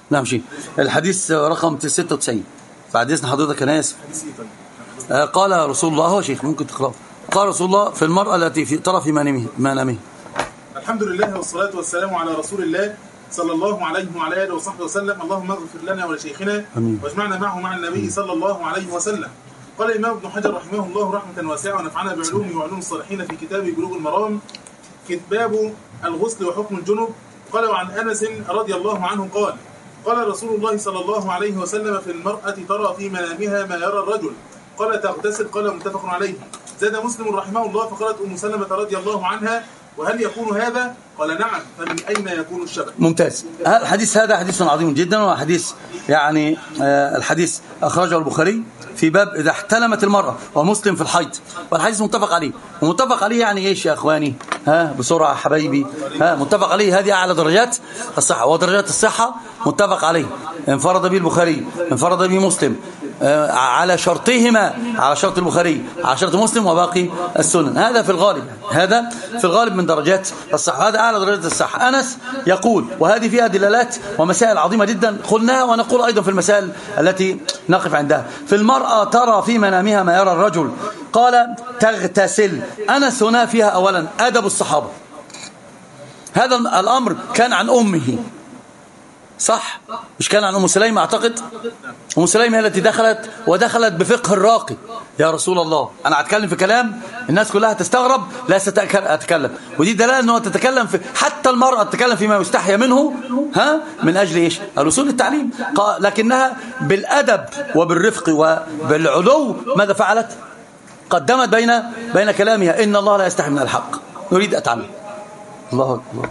نعم شيء. الحديث رقم 96 بعد إذن حضرتك، أنا آسف. قال رسول الله، هو شيخ ممكن تقرأ. قال رسول الله في المرأة التي ترى في منامها. الحمد لله والصلاة والسلام على رسول الله صلى الله عليه وعلى آله وصحبه وسلم. اللهم اغفر لنا ولشيخنا واجمعنا معه مع النبي صلى الله عليه وسلم. قال الإمام ابن حجر رحمه الله رحمة واسعة ونفعنا بعلومه وعلوم الصالحين في كتابه بلوغ المرام باب الغسل وحكم الجنب. قال وعن أنس رضي الله عنه قال قال رسول الله صلى الله عليه وسلم في المرأة ترى في منامها ما يرى الرجل. قال تغتسل. قال متفق عليه. زاد مسلم رحمه الله فقالت أم سلمة رضي الله عنها وهل يكون هذا؟ قال نعم. فمن أين يكون الشبه؟ ممتاز. الحديث هذا حديث عظيم جدا، وحديث يعني الحديث أخرجه البخاري في باب إذا احتلمت المرأة، ومسلم في الحيض، والحديث متفق عليه. ومتفق عليه يعني إيش يا أخواني؟ بسرعة حبايبي. متفق عليه، هذه أعلى درجات الصحة، ودرجات الصحة متفق عليه. انفرد به البخاري، انفرد به مسلم، على شرطهما، على شرط البخاري، على شرط مسلم، وباقي السنن. هذا في الغالب، هذا في الغالب من درجات الصحة، هذا أعلى درجات الصحة. أنس يقول، وهذه فيها دلالات ومسائل عظيمة جدا قلناها، ونقول أيضا في المسائل التي نقف عندها. في المرأة ترى في منامها ما يرى الرجل. قال تغتسل. أنس هنا فيها أولا أدب الصحابة. هذا الأمر كان عن أمه، صح؟ مش كان عن أم سليمة أعتقد؟ أم سليمة هي التي ودخلت بفقه الراقي. يا رسول الله أنا هتكلم في كلام الناس كلها تستغرب، لا أتكلم. ودي دلالة أنه تتكلم في، حتى المرأة تتكلم فيما يستحيا منه، من أجل إيش؟ الوصول للتعليم. لكنها بالأدب وبالرفق وبالعلو ماذا فعلت؟ قدمت بين كلامها إن الله لا يستحي من الحق، نريد أتعلم. الله أكبر.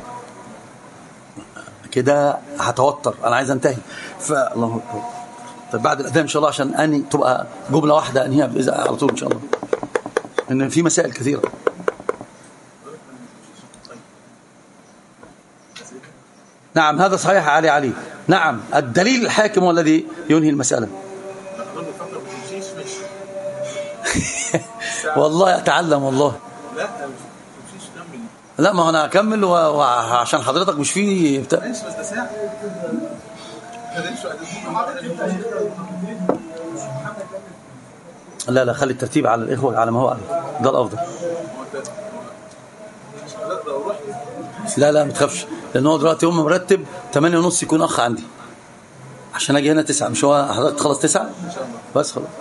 كده هتوتر، انا عايز انتهي. فالله اكبر. طيب بعد الاذان ان شاء الله، عشان اني تبقى جمله واحده انهيها على طول ان شاء الله، ان في مسائل كثيره. نعم هذا صحيح علي. نعم الدليل الحاكم هو الذي ينهي المساله. والله اتعلم والله. لا ما انا هكمل وعشان حضرتك مش فيه لا خلي الترتيب على الإخوة على ما هو عليه، ده الأفضل. لا ما تخافش، لأن هو دلوقتي هم مرتب 8:30 يكون أخ عندي، عشان أجي هنا 9. مش هو حضرتك تخلص 9 بس خلاص.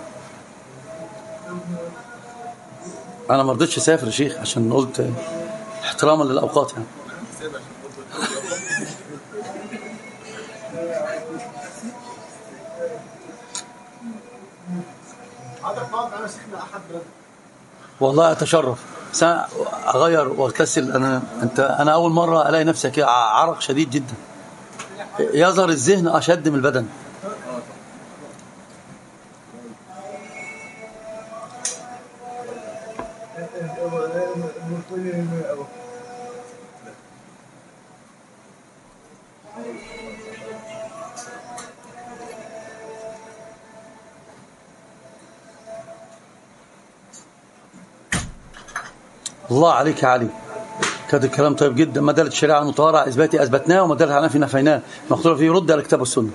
أنا ما رضيتش أسافر يا شيخ عشان قلت احتراما للأوقات يعني. والله أتشرف. أغير واغتسل. أنا أول مرة ألاقي نفسي كده عرق شديد جدا، يظهر الذهن أشد من البدن. الله عليك يا علي، كده الكلام طيب جدا. ما دلت الشريعة المطهرة على إثباتي أثبتناه، وما دلت على نفي نفيناه، مختلف فيه رد على الكتاب والسنة.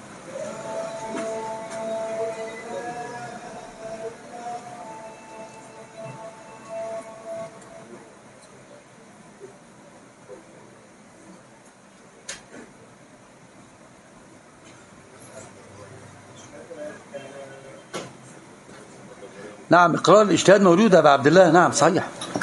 نعم إقرار الاجتهاد موجود يا أبا عبد الله. نعم صحيح.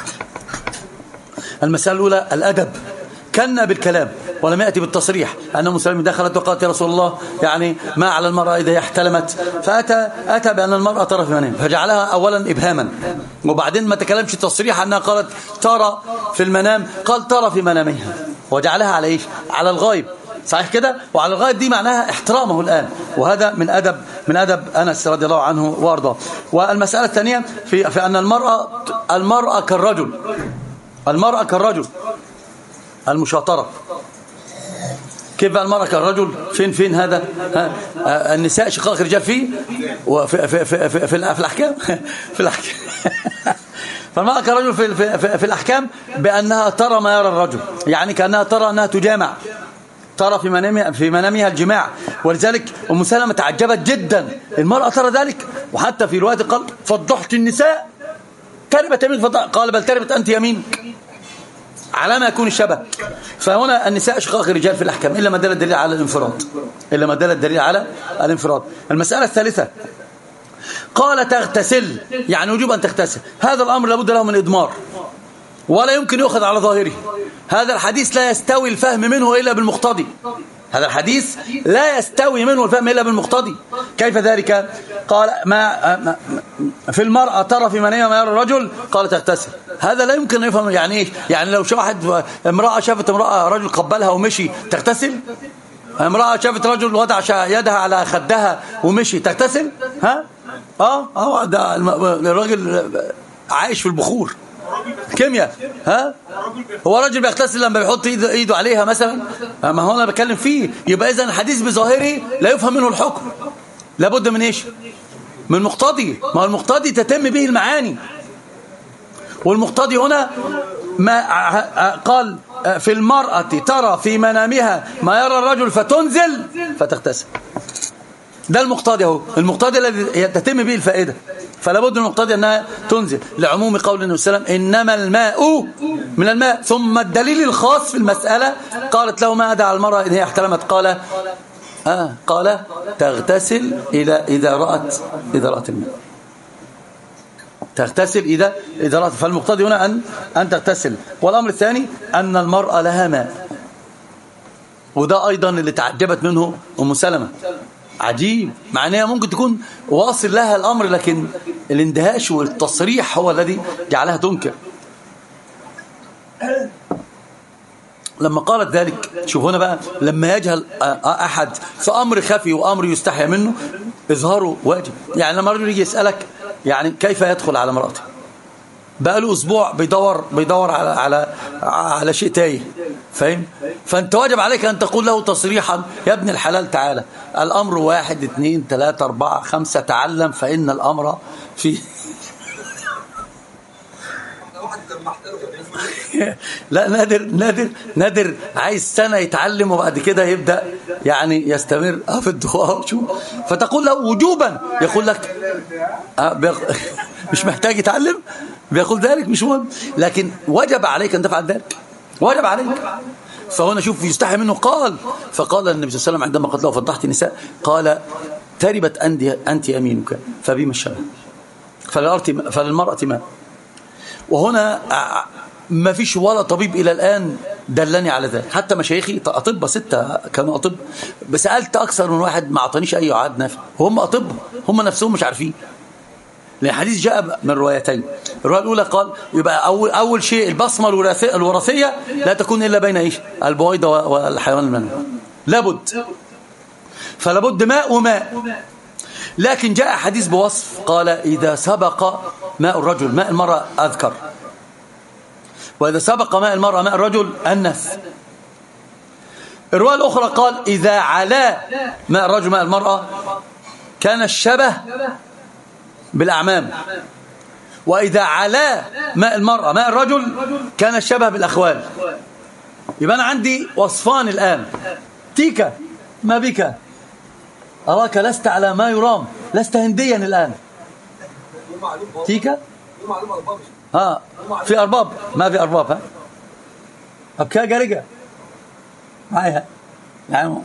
المسألة الأولى الأدب، كنا بالكلام ولم يأتي بالتصريح. أن أم سلمة دخلت وقالت يا رسول الله يعني ما على المرأة إذا احتلمت، فأتى بأن المرأة ترى في منامها، فجعلها أولا إبهاما، وبعدين ما تكلمش تصريح أنها قالت ترى في المنام، قال ترى في منامها، وجعلها على إيش؟ على الغائب. صحيح كده؟ وعلى الغائب دي معناها احترامه الآن، وهذا من أدب أنس رضي الله عنه وارضاه. والمسألة الثانية في أن المرأة كالرجل، المرأة كالرجل، المشاطرة. كيف بقى المرأة كالرجل؟ فين هذا؟ النساء شقاق الرجال فيه في الأحكام في الأحكام. فالمرأة كالرجل في الأحكام بأنها ترى ما يرى الرجل، يعني كأنها ترى أنها تجامع ترى في منامها الجماع. ولذلك أم سلمة تعجبت جدا، المرأة ترى ذلك. وحتى في رواية قال فضحت النساء، تربت يمينك، قال بل تربت أنت يمينك، على ما يكون الشبه. فهنا النساء شقاق الرجال في الأحكام إلا ما دل الدليل على الانفراد، إلا ما دل الدليل على الانفراد. المسألة الثالثة قال تغتسل، يعني وجوب أن تغتسل. هذا الأمر لابد له من إضمار ولا يمكن يؤخذ على ظاهره. هذا الحديث لا يستوي الفهم منه إلا بالمقتضي، هذا الحديث لا يستوي منه الفهم إلا بالمقتضي. كيف ذلك؟ قال ما في المرأة ترى في منامها ما يرى الرجل، قال تغتسل. هذا لا يمكن أن يفهم. يعني إيه؟ يعني لو امرأة شافت رجل قبلها ومشي تغتسل؟ امرأة شافت رجل وضع يدها على خدها ومشي تغتسل؟ ها؟ ده الراجل عايش في البخور كيمياء. ها؟ هو راجل بيغتسل لما بيحط ايده عليها مثلا؟ ما هو انا بتكلم فيه. يبقى اذا الحديث بظاهره لا يفهم منه الحكم، لابد من ايش؟ من مقتضي. ما هو المقتضي تتم به المعاني، والمقتضي هنا ما قال في المرأة ترى في منامها ما يرى الرجل فتنزل فتغتسل. ده المقتضي اهو، المقتضي الذي تتم به الفائدة. فلا بد من المقتضي أنها تنزل، لعموم قول النبي صلى الله عليه وسلم إنما الماء من الماء. ثم الدليل الخاص في المسألة قالت له ما أدعى المرأة إن هي احتلمت؟ قال تغتسل إذا رأت الماء، تغتسل إذا رأت. فالمقتضي هنا أن تغتسل. والأمر الثاني أن المرأة لها ماء، وده أيضا اللي تعجبت منه أم سلمة. عجيب، معناها ممكن تكون واصل لها الأمر، لكن الاندهاش والتصريح هو الذي جعلها تنكر. لما قالت ذلك، شوف هنا بقى، لما يجهل أحد في أمر خفي وأمر يستحيا منه إظهاره واجب. يعني لما رجل يجي يسألك يعني كيف يدخل على امرأته، بقى له أسبوع بيدور على شيء تايه، فاهم؟ فأنت واجب عليك أن تقول له تصريحا يا ابن الحلال تعالى، الأمر 1 2 3 4 5 تعلم فإن الأمر في لا نادر عايز سنة يتعلم وبعد كده يبدأ يعني يستمر في الدعاء. فتقول له وجوبا، يقول لك مش محتاج يتعلم، بيقول ذلك مش مهم، لكن وجب عليك أن تفعل ذلك، وجب عليك. فهنا شوف يستحي منه. فقال النبي صلى الله عليه وسلم عندما قتله فضحت النساء، قال تربت أنت يمينك فبما الشبه، فللمرأة ما. وهنا ما فيش ولا طبيب إلى الآن دلني على ذلك، حتى مشايخي أطباء 6 كانوا أطباء، سألت أكثر من واحد ما أعطانيش أي عاد نافع، هم أطباء هم نفسهم مش عارفين. لأن الحديث جاء من روايتين. الرواية الأولى قال يبقى أول شيء البصمة الوراثية لا تكون إلا بين إيش؟ البويضة والحيوان المنوي، لابد، فلابد ماء وماء. لكن جاء حديث بوصف قال إذا سبق ماء الرجل ماء المرأة أذكر، وإذا سبق ماء المرأة ماء الرجل أنث. الرواية الأخرى قال إذا علا ماء الرجل ماء المرأة كان الشبه بالأعمام، وإذا علا ماء المرأة ماء الرجل كان الشبه بالأخوال. يبقى أنا عندي وصفان الآن. تيكا ما بك، أراك لست على ما يرام، لست هنديا الآن. تيكا في أرباب، ما في أرباب، أبكا جارجة معايا يعني.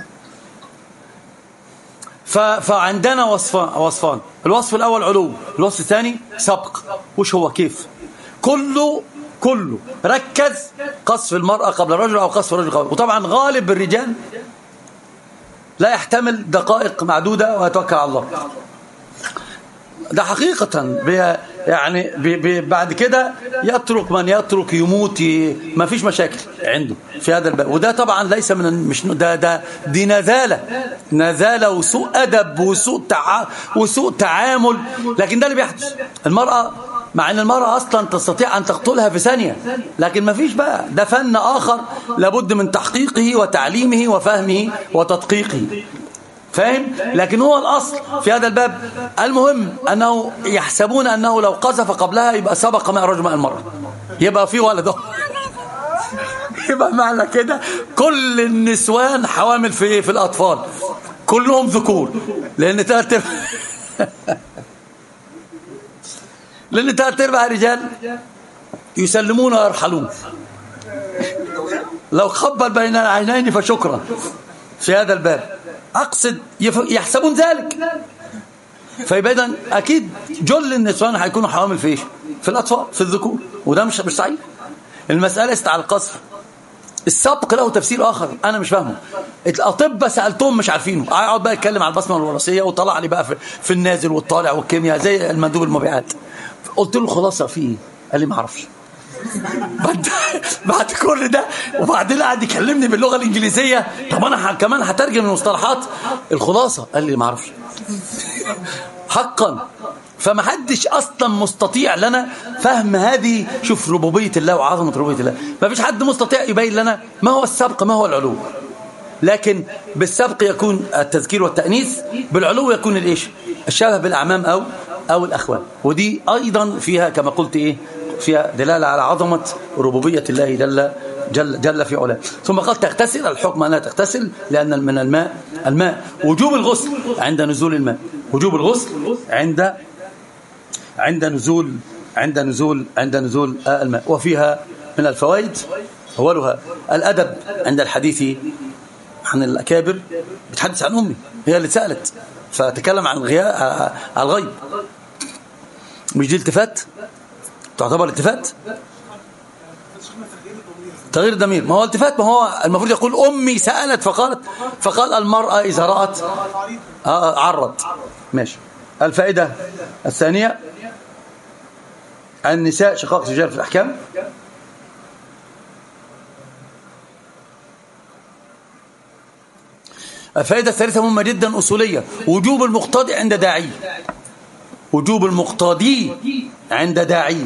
فعندنا وصفان. الوصف الأول علو، الوصف الثاني سبق. وش هو؟ كيف؟ كله ركز قصف المرأة قبل الرجل أو قصف الرجل قبل. وطبعا غالب الرجال لا يحتمل دقائق معدودة ويتوكل على الله، ده حقيقة. يعني بعد كده يترك من يترك، يموت، ما فيش مشاكل عنده في هذا الباب. وده طبعا ليس من مش دي نزالة وسوء أدب وسوء تعامل. لكن ده اللي بيحدث. المرأة مع أن المرأة أصلا تستطيع أن تقتلها في ثانية، لكن ما فيش بقى، ده فن آخر لابد من تحقيقه وتعليمه وفهمه وتدقيقه، فاهم؟ لكن هو الأصل في هذا الباب. المهم أنه يحسبون أنه لو قذف قبلها يبقى سبق ماء الرجل ماء المرأة، يبقى في ولد يبقى معنى كده كل النسوان حوامل في ايه؟ في الاطفال كلهم ذكور، لان ثلاث ارباع رجال يسلمون ويرحلون. لو خبر بين العينين فشكرا في هذا الباب. اقصد يحسبون ذلك. فيبقى اذا اكيد جل النسوان هيكونوا حوامل في ايش؟ في الاطفال، في الذكور، وده مش صحيح. المساله ليست على القصر. السبق له تفسير اخر انا مش فاهمه. الاطباء سالتهم مش عارفينه. اقعد بقى اتكلم على البصمه الوراثيه وطلع لي بقى في النازل والطالع والكيمياء زي المندوب المبيعات. قلت له خلاصه في ايه؟ قال لي ما اعرفش. بعد كل ده وبعدين قعد يكلمني باللغه الانجليزيه. طب انا كمان هترجم المصطلحات. الخلاصه قال لي ما اعرفش حقا. فما حدش اصلا مستطيع لنا فهم هذه. شوف ربوبيه الله وعظمه ربوبيه الله. ما فيش حد مستطيع يبين لنا ما هو السبق ما هو العلو. لكن بالسبق يكون التذكير والتأنيث، بالعلو يكون الايش؟ الشبه بالاعمام او الاخوان. ودي ايضا فيها كما قلت ايه؟ فيها دلاله على عظمه ربوبيه الله جل في علاه. ثم قال تغتسل. الحكم انها تغتسل لان من الماء وجوب الغسل عند نزول الماء. وجوب الغسل عند نزول الماء. وفيها من الفوائد اولها الادب عند الحديث عن الاكابر. بتحدث عن امي، هي اللي سالت فتكلم عن الغيب. مش دي التفات؟ تعتبر التفات؟ تغيير ضمير. ما هو التفات. ما هو المفروض يقول امي سالت فقال المراه اذا رات عرض. ماشي. الفائده الثانيه النساء شقائق الرجال في الاحكام. الفائده الثالثه مهمه جدا اصوليه. وجوب المقتضي عند داعي. وجوب المقتضي عند داعي.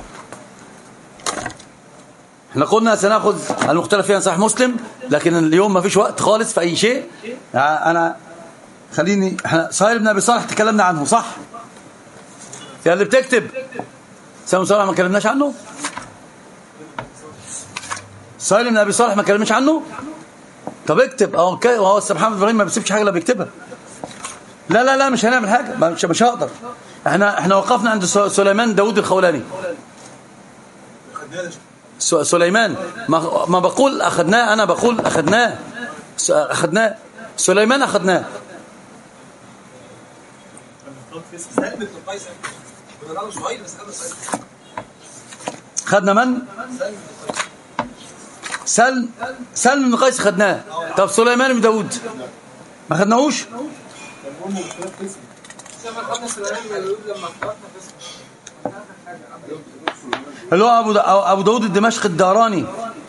احنا قلنا سناخذ المختلف فيها صحيح مسلم، لكن اليوم ما فيش وقت خالص في اي شيء. انا خليني احنا سهيل بن ابي صالح تكلمنا عنه صح؟ يا اللي بتكتب سهيل صالح ما كلمناش عنه. سهيل بن ابي صالح ما كلمناش عنه. طب اكتب. هو محمد ابراهيم ما بيسيبش حاجه الا بيكتبها. لا مش هنعمل حاجه. مش هقدر. احنا وقفنا عند سليمان داود الخولاني. سليمان ما بقول اخذناه. انا بقول اخذناه. سليمان اخذناه. خدنا من؟ سلم بن قيس خدناه. طب سليمان بن داود ما خدناهوش. اللي هو ابو داود الدمشقي الداراني.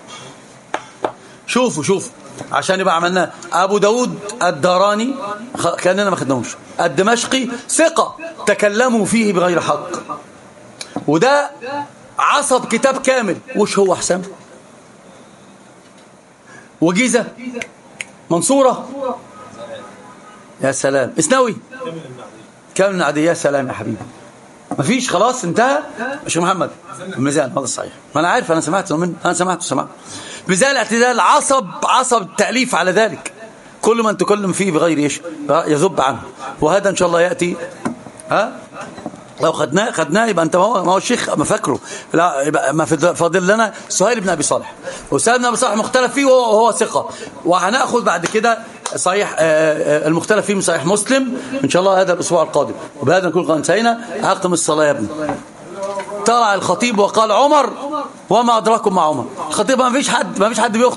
شوفوا عشان يبقى عملناه. ابو داود الداراني كاننا ما خدناهوش. الدمشقي ثقه تكلموا فيه بغير حق، وده عصب كتاب كامل. وش هو حسام وجيزه منصوره. يا سلام. اسنوي كامل بن عدي. يا سلام يا حبيبي. مفيش خلاص انتهى. مش محمد الميزان هذا الصحيح. ما انا عارف. انا سمعته ميزان الاعتدال عصب تأليف على ذلك. كل من تكلم فيه بغير ايش يذب عنه. وهذا ان شاء الله ياتي. لو خدناه يبقى انت ما هو الشيخ ما فاكره. لا يبقى ما فاضل لنا سهيل بن ابي صالح. وسهيل بن ابي صالح مختلف فيه وهو ثقه. وهناخذ بعد كده صحيح المختلف فيه من صحيح مسلم ان شاء الله هذا الاسبوع القادم. وبهذا نكون قد انتهينا. اقم الصلاه يا ابني. طلع الخطيب وقال عمر وما ادراكم مع عمر. الخطيب ما فيش حد بيخطب